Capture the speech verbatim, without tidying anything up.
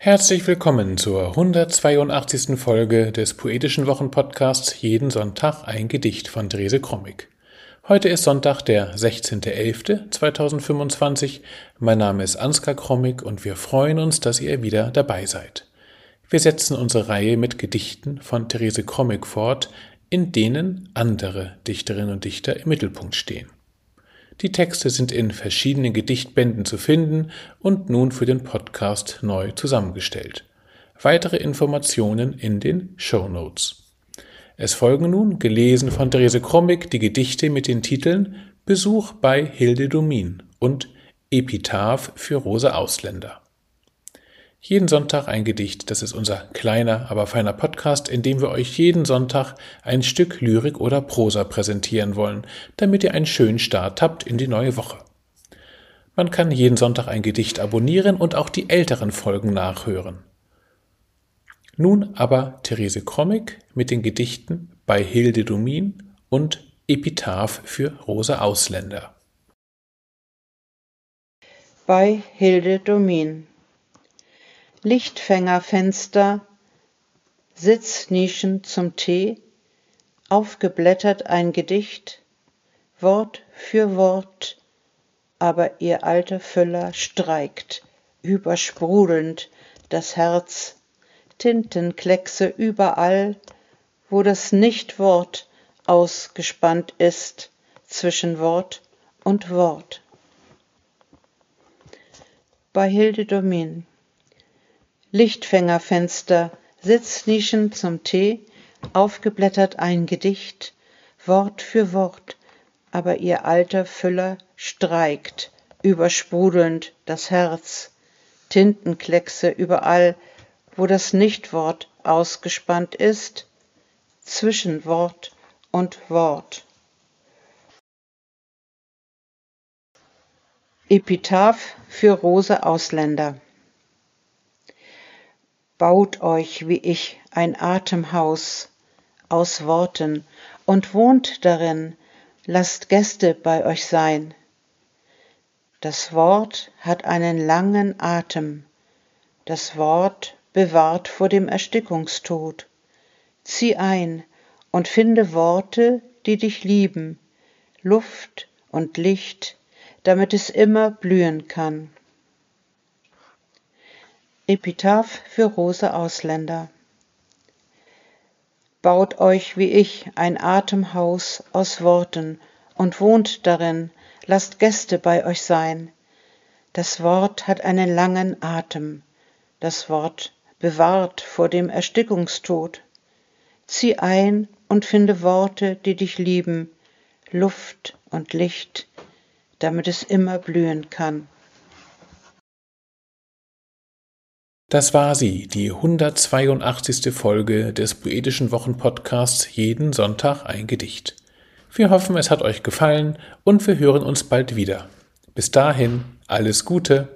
Herzlich willkommen zur hundertzweiundachtzigsten Folge des Poetischen Wochenpodcasts Jeden Sonntag ein Gedicht von Therese Krommig. Heute ist Sonntag, der sechzehnter elfter zweitausendfünfundzwanzig. Mein Name ist Ansgar Krommig und wir freuen uns, dass ihr wieder dabei seid. Wir setzen unsere Reihe mit Gedichten von Therese Krommig fort, in denen andere Dichterinnen und Dichter im Mittelpunkt stehen. Die Texte sind in verschiedenen Gedichtbänden zu finden und nun für den Podcast neu zusammengestellt. Weitere Informationen in den Shownotes. Es folgen nun, gelesen von Therese Krommig, die Gedichte mit den Titeln Besuch bei Hilde Domin und Epitaph für Rosa Ausländer. Jeden Sonntag ein Gedicht, das ist unser kleiner, aber feiner Podcast, in dem wir euch jeden Sonntag ein Stück Lyrik oder Prosa präsentieren wollen, damit ihr einen schönen Start habt in die neue Woche. Man kann jeden Sonntag ein Gedicht abonnieren und auch die älteren Folgen nachhören. Nun aber Therese Krommig mit den Gedichten bei Hilde Domin und Epitaph für Rosa Ausländer. Bei Hilde Domin. Lichtfängerfenster, Sitznischen zum Tee, aufgeblättert ein Gedicht, Wort für Wort, aber ihr alter Füller streikt, übersprudelnd das Herz, Tintenkleckse überall, wo das Nichtwort ausgespannt ist zwischen Wort und Wort. Bei Hilde Domin. Lichtfängerfenster, Sitznischen zum Tee, aufgeblättert ein Gedicht, Wort für Wort, aber ihr alter Füller streikt, übersprudelnd das Herz, Tintenkleckse überall, wo das Nichtwort ausgespannt ist, zwischen Wort und Wort. Epitaph für Rosa Ausländer. Baut euch wie ich ein Atemhaus aus Worten und wohnt darin, lasst Gäste bei euch sein. Das Wort hat einen langen Atem, das Wort bewahrt vor dem Erstickungstod. Zieh ein und finde Worte, die dich lieben, Luft und Licht, damit es immer blühen kann. Epitaph für Rosa Ausländer. Baut euch wie ich ein Atemhaus aus Worten und wohnt darin, lasst Gäste bei euch sein. Das Wort hat einen langen Atem, das Wort bewahrt vor dem Erstickungstod. Zieh ein und finde Worte, die dich lieben, Luft und Licht, damit es immer blühen kann. Das war sie, die hundertzweiundachtzigste Folge des Poetischen Wochenpodcasts Jeden Sonntag ein Gedicht. Wir hoffen, es hat euch gefallen und wir hören uns bald wieder. Bis dahin, alles Gute!